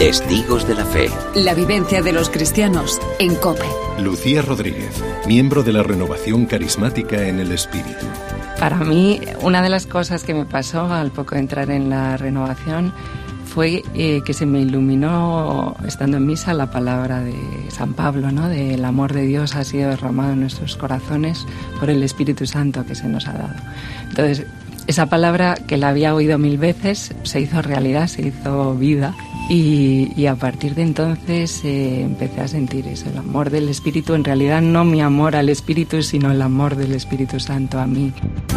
Testigos de la Fe. La vivencia de los cristianos en COPE. Lucía Rodríguez, miembro de la Renovación Carismática en el Espíritu. Para mí, una de las cosas que me pasó al poco entrar en la renovación fue que se me iluminó, estando en misa, la palabra de San Pablo, ¿no? El amor de Dios ha sido derramado en nuestros corazones por el Espíritu Santo que se nos ha dado. Entonces, esa palabra, que la había oído 1000 veces, se hizo realidad, se hizo vida. Y a partir de entonces empecé a sentir eso, el amor del Espíritu. En realidad no mi amor al Espíritu, sino el amor del Espíritu Santo a mí.